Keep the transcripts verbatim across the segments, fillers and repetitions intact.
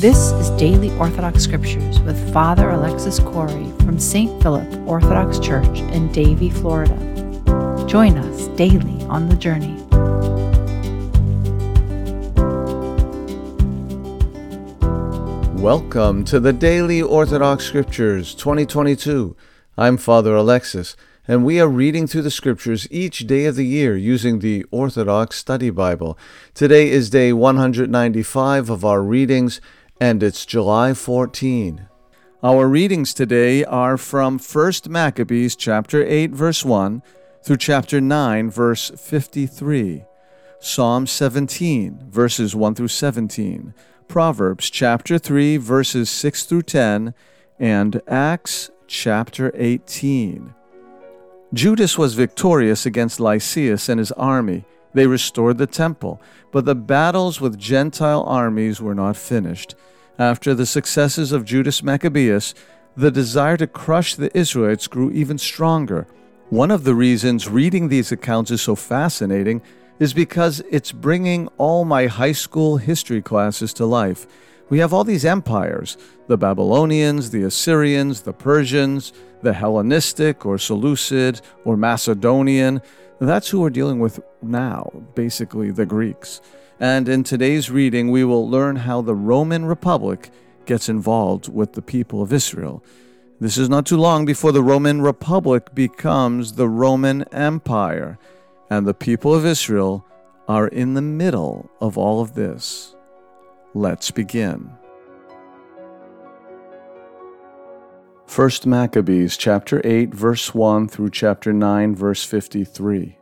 This is Daily Orthodox Scriptures with Father Alexis Corey from Saint Philip Orthodox Church in Davie, Florida. Join us daily on the journey. Welcome to the Daily Orthodox Scriptures twenty twenty-two. I'm Father Alexis, and we are reading through the Scriptures each day of the year using the Orthodox Study Bible. Today is day one hundred ninety-five of our readings, and it's July fourteenth. Our readings today are from First Maccabees chapter eight, verse one, through chapter nine, verse fifty-three, Psalm seventeen, verses one through seventeen, Proverbs chapter three, verses six through ten, and Acts chapter eighteen. Judas was victorious against Lysias and his army. They restored the temple, but the battles with Gentile armies were not finished. After the successes of Judas Maccabeus, the desire to crush the Israelites grew even stronger. One of the reasons reading these accounts is so fascinating is because it's bringing all my high school history classes to life. We have all these empires, the Babylonians, the Assyrians, the Persians, the Hellenistic or Seleucid or Macedonian. That's who we're dealing with now, basically the Greeks. And in today's reading, we will learn how the Roman Republic gets involved with the people of Israel. This is not too long before the Roman Republic becomes the Roman Empire, and the people of Israel are in the middle of all of this. Let's begin. First Maccabees chapter eight, verse one through chapter nine, verse fifty-three.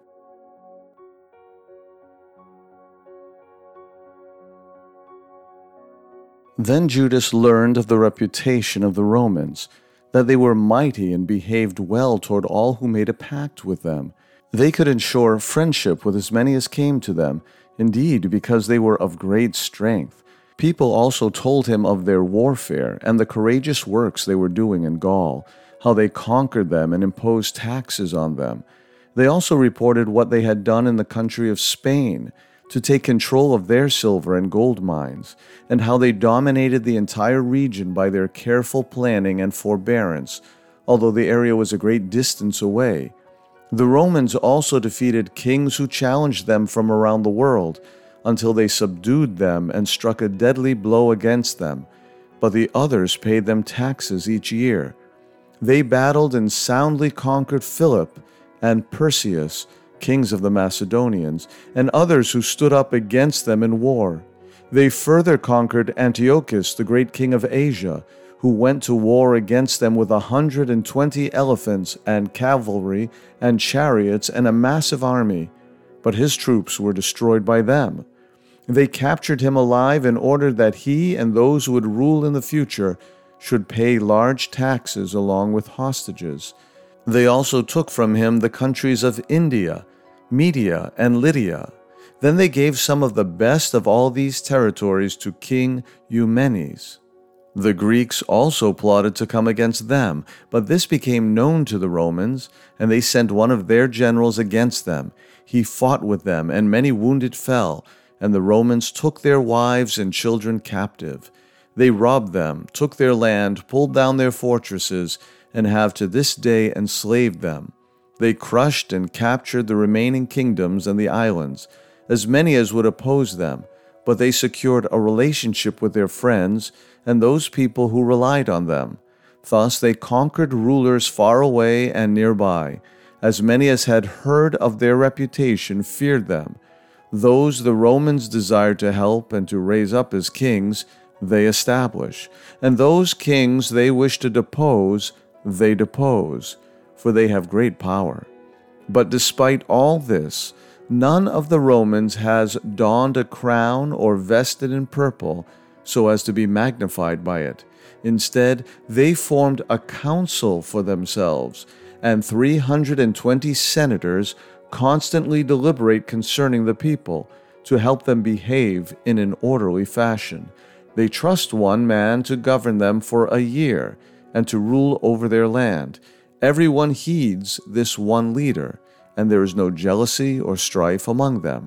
Then Judas learned of the reputation of the Romans, that they were mighty and behaved well toward all who made a pact with them. They could ensure friendship with as many as came to them, indeed, because they were of great strength. People also told him of their warfare and the courageous works they were doing in Gaul, how they conquered them and imposed taxes on them. They also reported what they had done in the country of Spain, to take control of their silver and gold mines, and how they dominated the entire region by their careful planning and forbearance, although the area was a great distance away. The Romans also defeated kings who challenged them from around the world, until they subdued them and struck a deadly blow against them, but the others paid them taxes each year. They battled and soundly conquered Philip and Perseus, kings of the Macedonians, and others who stood up against them in war. They further conquered Antiochus, the great king of Asia, who went to war against them with a hundred and twenty elephants and cavalry and chariots and a massive army, but his troops were destroyed by them. They captured him alive and ordered that he and those who would rule in the future should pay large taxes along with hostages. They also took from him the countries of India, Media, and Lydia. Then they gave some of the best of all these territories to King Eumenes. The Greeks also plotted to come against them, but this became known to the Romans, and they sent one of their generals against them. He fought with them, and many wounded fell, and the Romans took their wives and children captive. They robbed them, took their land, pulled down their fortresses, and have to this day enslaved them. They crushed and captured the remaining kingdoms and the islands, as many as would oppose them, but they secured a relationship with their friends and those people who relied on them. Thus they conquered rulers far away and nearby. As many as had heard of their reputation feared them. Those the Romans desired to help and to raise up as kings, they establish, and those kings they wish to depose, they depose, for they have great power. But despite all this, none of the Romans has donned a crown or vested in purple so as to be magnified by it. Instead, they formed a council for themselves, and three hundred and twenty senators constantly deliberate concerning the people to help them behave in an orderly fashion. They trust one man to govern them for a year and to rule over their land. Everyone heeds this one leader, and there is no jealousy or strife among them.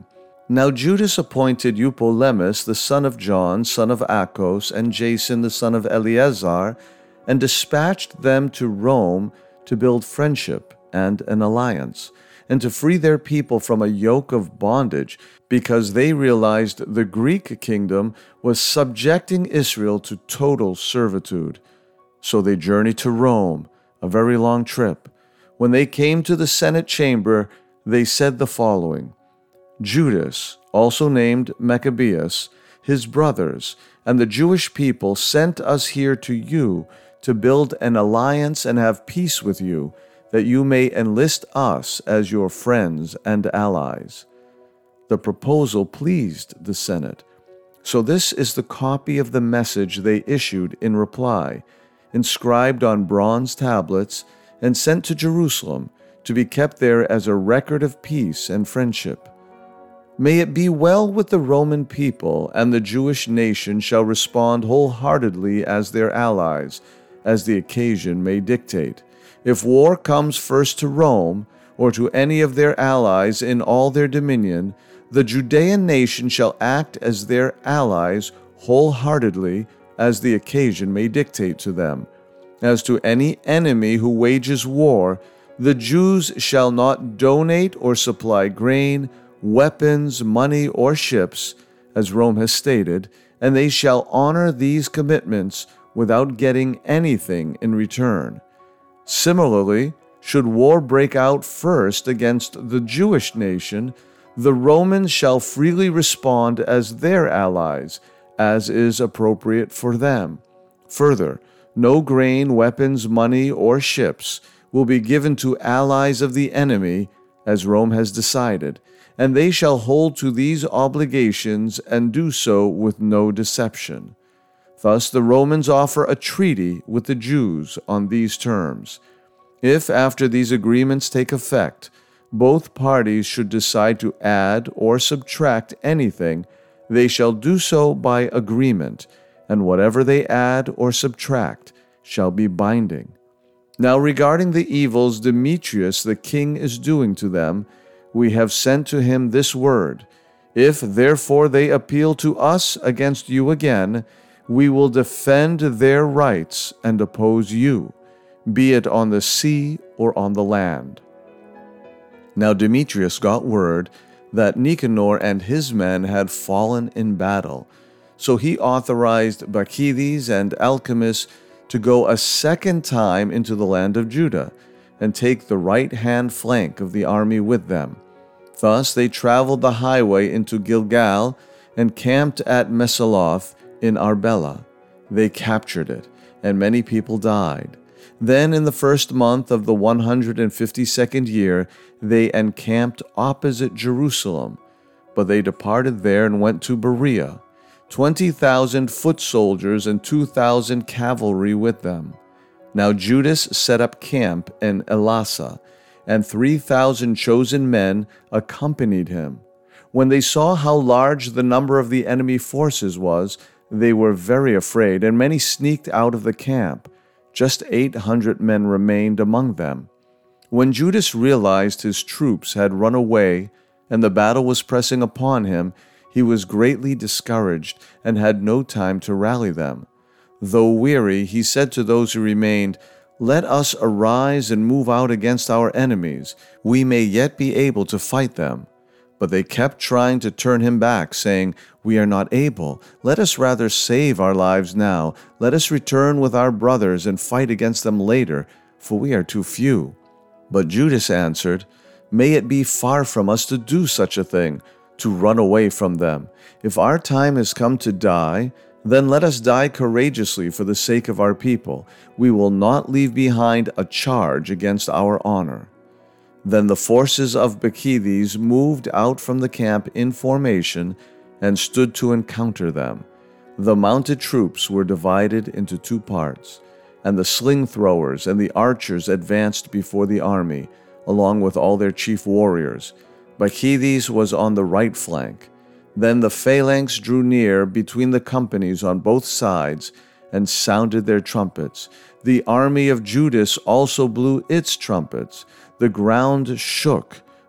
Now Judas appointed Eupolemus the son of John, son of Achos, and Jason the son of Eleazar, and dispatched them to Rome to build friendship and an alliance, and to free their people from a yoke of bondage, because they realized the Greek kingdom was subjecting Israel to total servitude. So they journeyed to Rome, a very long trip. When they came to the Senate chamber, they said the following: Judas, also named Maccabeus, his brothers, and the Jewish people sent us here to you to build an alliance and have peace with you, that you may enlist us as your friends and allies. The proposal pleased the Senate. So this is the copy of the message they issued in reply, inscribed on bronze tablets and sent to Jerusalem to be kept there as a record of peace and friendship. May it be well with the Roman people, and the Jewish nation shall respond wholeheartedly as their allies, as the occasion may dictate. If war comes first to Rome, or to any of their allies in all their dominion, the Judean nation shall act as their allies wholeheartedly, as the occasion may dictate to them. As to any enemy who wages war, the Jews shall not donate or supply grain, weapons, money, or ships, as Rome has stated, and they shall honor these commitments without getting anything in return. Similarly, should war break out first against the Jewish nation, the Romans shall freely respond as their allies, as is appropriate for them. Further, no grain, weapons, money, or ships will be given to allies of the enemy, as Rome has decided, and they shall hold to these obligations and do so with no deception. Thus the Romans offer a treaty with the Jews on these terms. If, after these agreements take effect, both parties should decide to add or subtract anything, they shall do so by agreement, and whatever they add or subtract shall be binding. Now regarding the evils Demetrius the king is doing to them, we have sent to him this word: If therefore they appeal to us against you again, we will defend their rights and oppose you, be it on the sea or on the land. Now Demetrius got word that Nicanor and his men had fallen in battle, so he authorized Bacchides and Alcimus to go a second time into the land of Judah, and take the right-hand flank of the army with them. Thus they traveled the highway into Gilgal, and camped at Mesaloth in Arbela. They captured it, and many people died. Then in the first month of the one hundred fifty-second year, they encamped opposite Jerusalem. But they departed there and went to Berea, twenty thousand foot soldiers and two thousand cavalry with them. Now Judas set up camp in Elasa, and three thousand chosen men accompanied him. When they saw how large the number of the enemy forces was, they were very afraid, and many sneaked out of the camp. Just eight hundred men remained among them. When Judas realized his troops had run away and the battle was pressing upon him, he was greatly discouraged and had no time to rally them. Though weary, he said to those who remained, "Let us arise and move out against our enemies. We may yet be able to fight them." But they kept trying to turn him back, saying, "We are not able. Let us rather save our lives now. Let us return with our brothers and fight against them later, for we are too few." But Judas answered, "May it be far from us to do such a thing, to run away from them. If our time has come to die, then let us die courageously for the sake of our people. We will not leave behind a charge against our honor." Then the forces of Bacchides moved out from the camp in formation and stood to encounter them. The mounted troops were divided into two parts, and the sling throwers and the archers advanced before the army, along with all their chief warriors. Bacchides was on the right flank. Then the phalanx drew near between the companies on both sides and sounded their trumpets. The army of Judas also blew its trumpets. The ground shook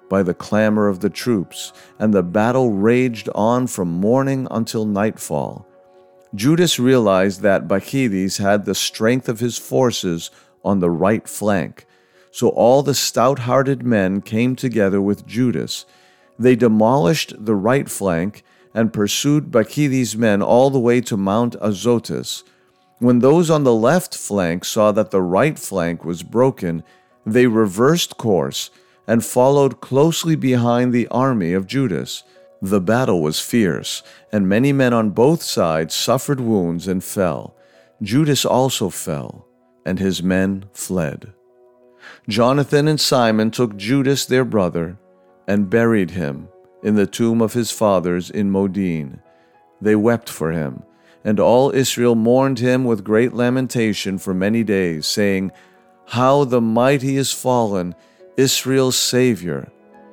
by the clamor of the troops, and the battle raged on from morning until nightfall. Judas realized that Bacchides had the strength of his forces on the right flank, so all the stout-hearted men came together with Judas. They demolished the right flank and pursued Bacchides' men all the way to Mount Azotus. When those on the left flank saw that the right flank was broken, they reversed course and followed closely behind the army of Judas. The battle was fierce, and many men on both sides suffered wounds and fell. Judas also fell, and his men fled. Jonathan and Simon took Judas their brother and buried him in the tomb of his fathers in Modin. They wept for him, and all Israel mourned him with great lamentation for many days, saying, "How the mighty is fallen, Israel's Savior!"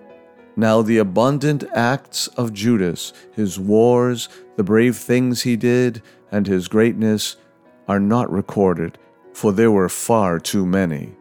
Now the abundant acts of Judas, his wars, the brave things he did, and his greatness are not recorded, for there were far too many.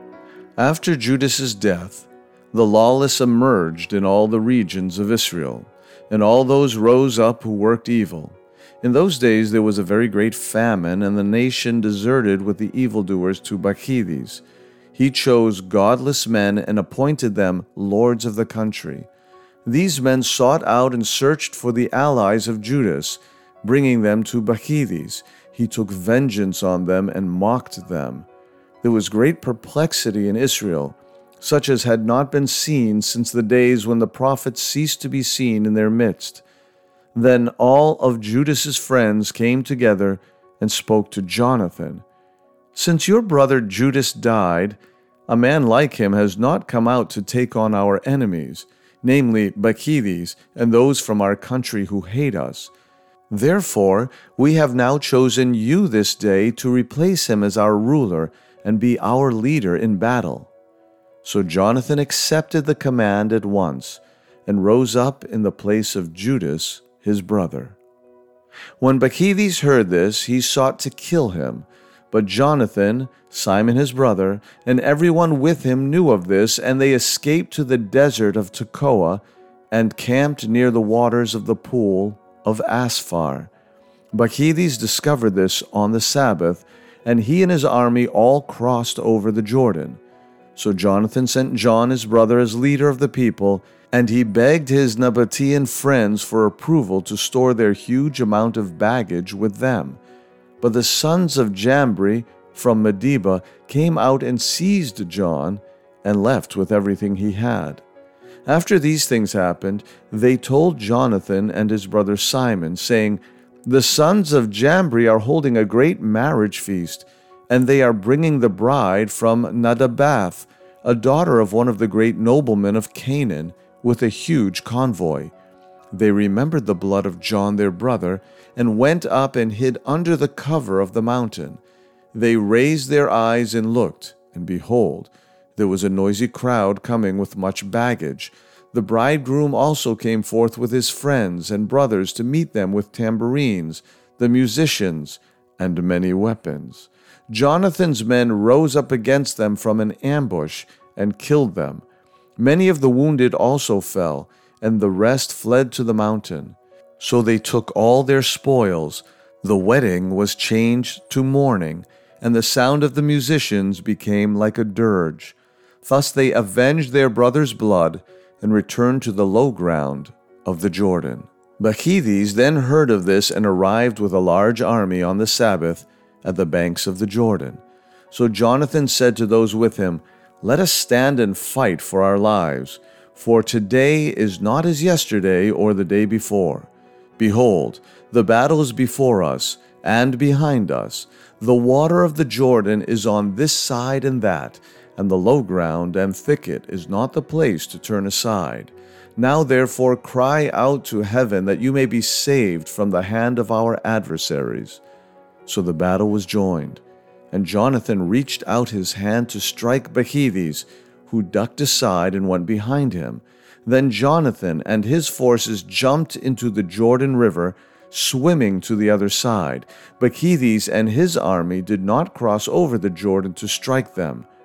After Judas's death, the lawless emerged in all the regions of Israel, and all those rose up who worked evil. In those days there was a very great famine, and the nation deserted with the evildoers to Bacchides. He chose godless men and appointed them lords of the country. These men sought out and searched for the allies of Judas, bringing them to Bacchides. He took vengeance on them and mocked them. There was great perplexity in Israel, such as had not been seen since the days when the prophets ceased to be seen in their midst. Then all of Judas's friends came together and spoke to Jonathan. "Since your brother Judas died, a man like him has not come out to take on our enemies, namely Bacchides and those from our country who hate us. Therefore, we have now chosen you this day to replace him as our ruler and be our leader in battle." So Jonathan accepted the command at once and rose up in the place of Judas, his brother. When Bacchides heard this, he sought to kill him. But Jonathan, Simon his brother, and everyone with him knew of this, and they escaped to the desert of Tekoa and camped near the waters of the pool of Asphar. Bacchides discovered this on the Sabbath, and he and his army all crossed over the Jordan. So Jonathan sent John his brother as leader of the people, and he begged his Nabatean friends for approval to store their huge amount of baggage with them. But the sons of Jambri from Medeba came out and seized John and left with everything he had. After these things happened, they told Jonathan and his brother Simon, saying, "The sons of Jambri are holding a great marriage feast, and they are bringing the bride from Nadabath, a daughter of one of the great noblemen of Canaan, with a huge convoy." They remembered the blood of John their brother, and went up and hid under the cover of the mountain. They raised their eyes and looked, and behold, there was a noisy crowd coming with much baggage. The bridegroom also came forth with his friends and brothers to meet them with tambourines, the musicians, and many weapons. Jonathan's men rose up against them from an ambush and killed them. Many of the wounded also fell, and the rest fled to the mountain. So they took all their spoils. The wedding was changed to mourning, and the sound of the musicians became like a dirge. Thus they avenged their brother's blood and returned to the low ground of the Jordan. Bacchides then heard of this and arrived with a large army on the Sabbath at the banks of the Jordan. So Jonathan said to those with him, "Let us stand and fight for our lives, for today is not as yesterday or the day before. Behold, the battle is before us and behind us. The water of the Jordan is on this side and that, and the low ground and thicket is not the place to turn aside. Now therefore cry out to heaven that you may be saved from the hand of our adversaries." So the battle was joined, and Jonathan reached out his hand to strike Bacchides, who ducked aside and went behind him. Then Jonathan and his forces jumped into the Jordan River, swimming to the other side. Bacchides and his army did not cross over the Jordan to strike them.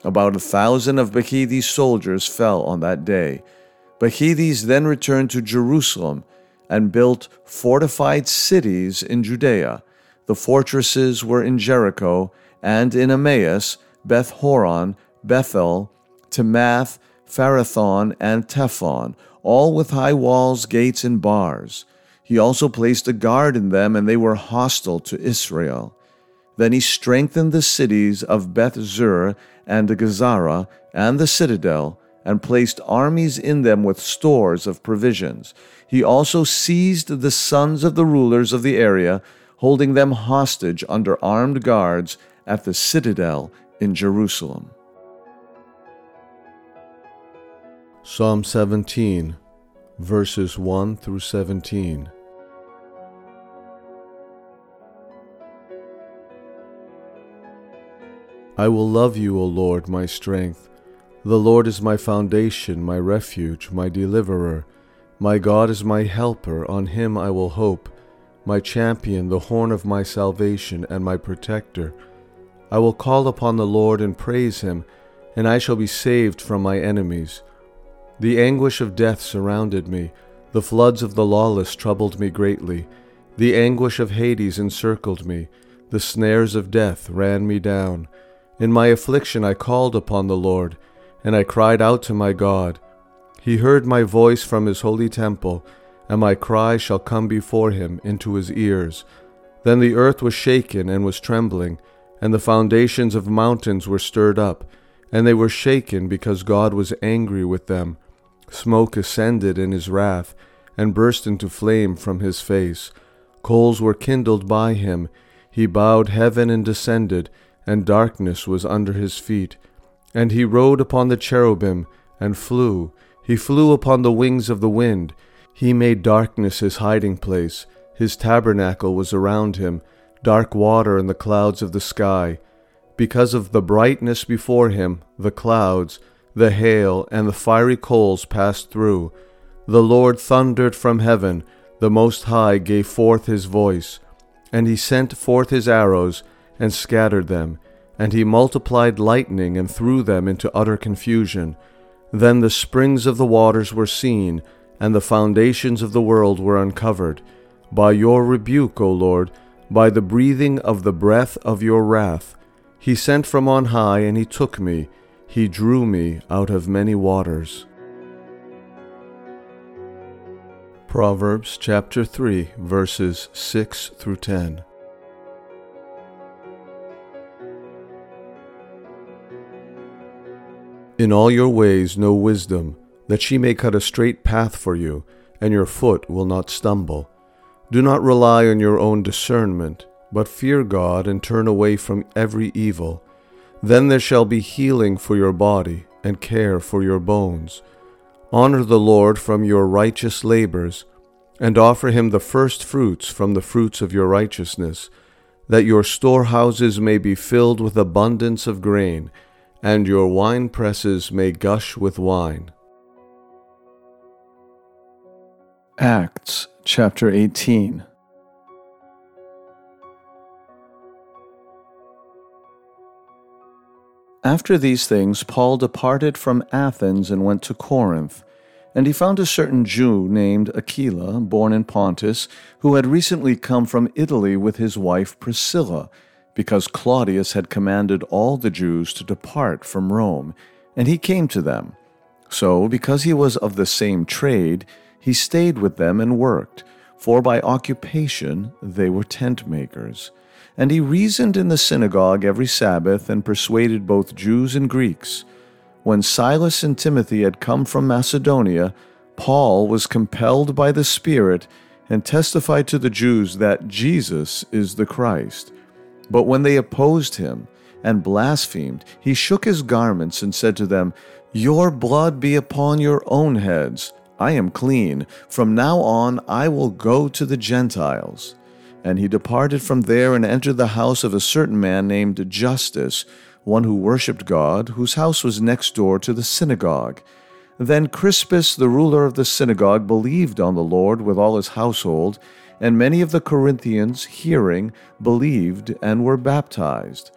About a thousand of Bacchides' soldiers fell on that day. Bacchides then returned to Jerusalem and built fortified cities in Judea. The fortresses were in Jericho and in Emmaus, Beth-horon, Bethel, Temath, Pharathon, and Tephon, all with high walls, gates, and bars. He also placed a guard in them, and they were hostile to Israel. Then he strengthened the cities of Beth-zur and Gazara and the citadel, and placed armies in them with stores of provisions. He also seized the sons of the rulers of the area, holding them hostage under armed guards at the citadel in Jerusalem. Psalm seventeen, verses one through seventeen. I will love you, O Lord, my strength. The Lord is my foundation, my refuge, my deliverer. My God is my helper, on him I will hope. My champion, the horn of my salvation, and my protector. I will call upon the Lord and praise him, and I shall be saved from my enemies. The anguish of death surrounded me. The floods of the lawless troubled me greatly. The anguish of Hades encircled me. The snares of death ran me down. In my affliction I called upon the Lord, and I cried out to my God. He heard my voice from his holy temple, and my cry shall come before him into his ears. Then the earth was shaken and was trembling, and the foundations of mountains were stirred up, and they were shaken because God was angry with them. Smoke ascended in his wrath, and burst into flame from his face. Coals were kindled by him. He bowed heaven and descended, and darkness was under his feet. And he rode upon the cherubim, and flew. He flew upon the wings of the wind. He made darkness his hiding place. His tabernacle was around him, dark water in the clouds of the sky. Because of the brightness before him, the clouds, the hail, and the fiery coals passed through. The Lord thundered from heaven. The Most High gave forth his voice. And he sent forth his arrows, and scattered them, and he multiplied lightning and threw them into utter confusion. Then the springs of the waters were seen, and the foundations of the world were uncovered. By your rebuke, O Lord, by the breathing of the breath of your wrath, he sent from on high, and he took me. He drew me out of many waters. Proverbs chapter three, verses six through ten. In all your ways know wisdom, that she may cut a straight path for you, and your foot will not stumble. Do not rely on your own discernment, but fear God and turn away from every evil. Then there shall be healing for your body, and care for your bones. Honor the Lord from your righteous labors, and offer him the first fruits from the fruits of your righteousness, that your storehouses may be filled with abundance of grain, and your winepresses may gush with wine. Acts chapter eighteen. After these things, Paul departed from Athens and went to Corinth. And he found a certain Jew named Aquila, born in Pontus, who had recently come from Italy with his wife Priscilla, because Claudius had commanded all the Jews to depart from Rome, and he came to them. So, because he was of the same trade, he stayed with them and worked, for by occupation they were tent makers. And he reasoned in the synagogue every Sabbath and persuaded both Jews and Greeks. When Silas and Timothy had come from Macedonia, Paul was compelled by the Spirit and testified to the Jews that Jesus is the Christ. But when they opposed him and blasphemed, he shook his garments and said to them, "Your blood be upon your own heads. I am clean. From now on I will go to the Gentiles." And he departed from there and entered the house of a certain man named Justus, one who worshipped God, whose house was next door to the synagogue. Then Crispus, the ruler of the synagogue, believed on the Lord with all his household, and many of the Corinthians, hearing, believed and were baptized.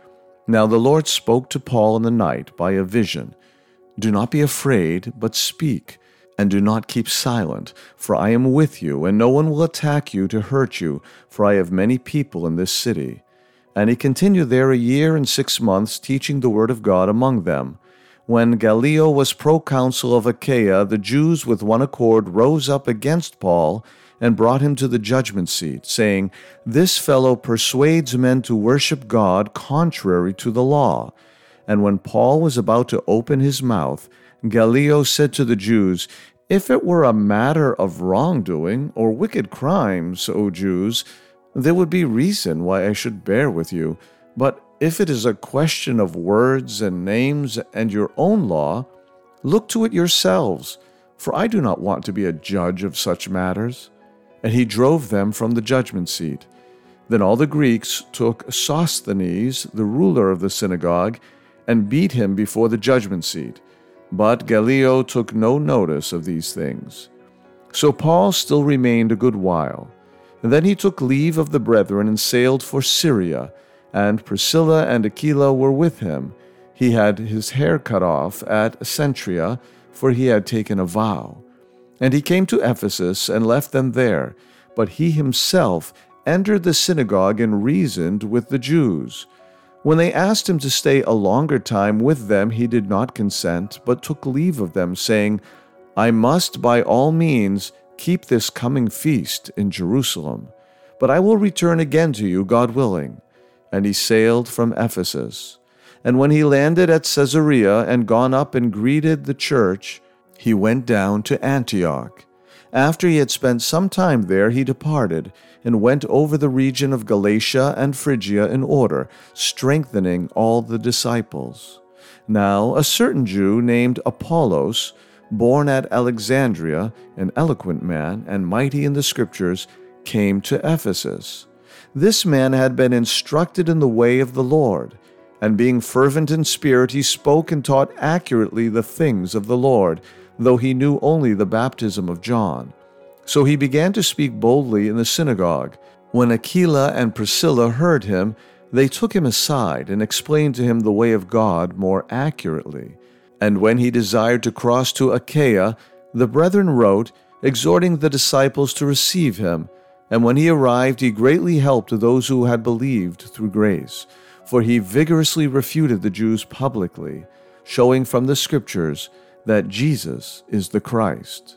Now the Lord spoke to Paul in the night by a vision. Do not be afraid, but speak, and do not keep silent, for I am with you, and no one will attack you to hurt you, for I have many people in this city. And he continued there a year and six months, teaching the word of God among them. When Gallio was proconsul of Achaia, the Jews with one accord rose up against Paul and brought him to the judgment seat, saying, This fellow persuades men to worship God contrary to the law. And when Paul was about to open his mouth, Gallio said to the Jews, If it were a matter of wrongdoing or wicked crimes, O Jews, there would be reason why I should bear with you. But if it is a question of words and names and your own law, look to it yourselves, for I do not want to be a judge of such matters. And he drove them from the judgment seat. Then all the Greeks took Sosthenes, the ruler of the synagogue, and beat him before the judgment seat. But Gallio took no notice of these things. So Paul still remained a good while. And then he took leave of the brethren and sailed for Syria, and Priscilla and Aquila were with him. He had his hair cut off at Cenchrea, for he had taken a vow. And he came to Ephesus and left them there, but he himself entered the synagogue and reasoned with the Jews. When they asked him to stay a longer time with them, he did not consent, but took leave of them, saying, I must by all means keep this coming feast in Jerusalem, but I will return again to you, God willing. And he sailed from Ephesus. And when he landed at Caesarea and gone up and greeted the church, he went down to Antioch. After he had spent some time there, he departed and went over the region of Galatia and Phrygia in order, strengthening all the disciples. Now a certain Jew named Apollos, born at Alexandria, an eloquent man and mighty in the Scriptures, came to Ephesus. This man had been instructed in the way of the Lord, and being fervent in spirit, he spoke and taught accurately the things of the Lord, though he knew only the baptism of John. So he began to speak boldly in the synagogue. When Aquila and Priscilla heard him, they took him aside and explained to him the way of God more accurately. And when he desired to cross to Achaia, the brethren wrote, exhorting the disciples to receive him. And when he arrived, he greatly helped those who had believed through grace. For he vigorously refuted the Jews publicly, showing from the Scriptures that Jesus is the Christ.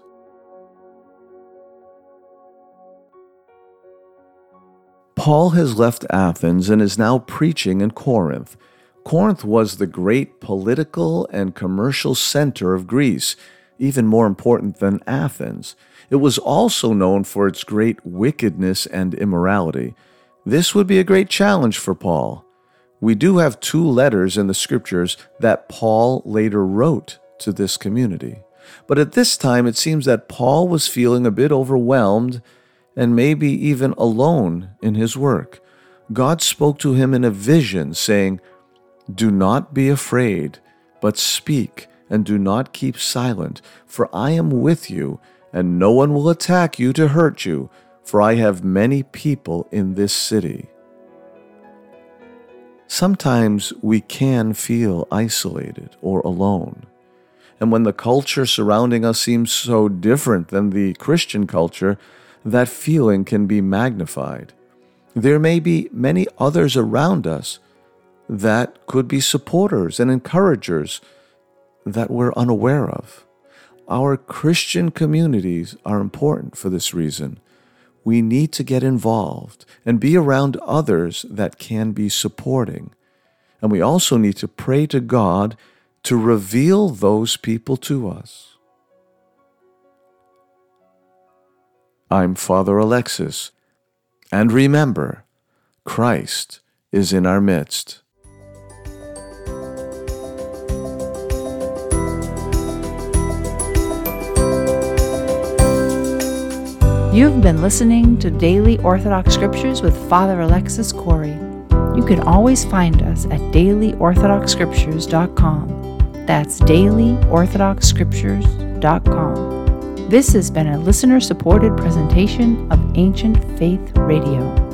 Paul has left Athens and is now preaching in Corinth. Corinth was the great political and commercial center of Greece, even more important than Athens. It was also known for its great wickedness and immorality. This would be a great challenge for Paul. We do have two letters in the Scriptures that Paul later wrote to this community. But at this time, it seems that Paul was feeling a bit overwhelmed and maybe even alone in his work. God spoke to him in a vision, saying, Do not be afraid, but speak, and do not keep silent, for I am with you, and no one will attack you to hurt you, for I have many people in this city. Sometimes we can feel isolated or alone. And when the culture surrounding us seems so different than the Christian culture, that feeling can be magnified. There may be many others around us that could be supporters and encouragers that we're unaware of. Our Christian communities are important for this reason. We need to get involved and be around others that can be supporting. And we also need to pray to God to reveal those people to us. I'm Father Alexis, and remember, Christ is in our midst. You've been listening to Daily Orthodox Scriptures with Father Alexis Corey. You can always find us at daily orthodox scriptures dot com. That's daily orthodox scriptures dot com. This has been a listener-supported presentation of Ancient Faith Radio.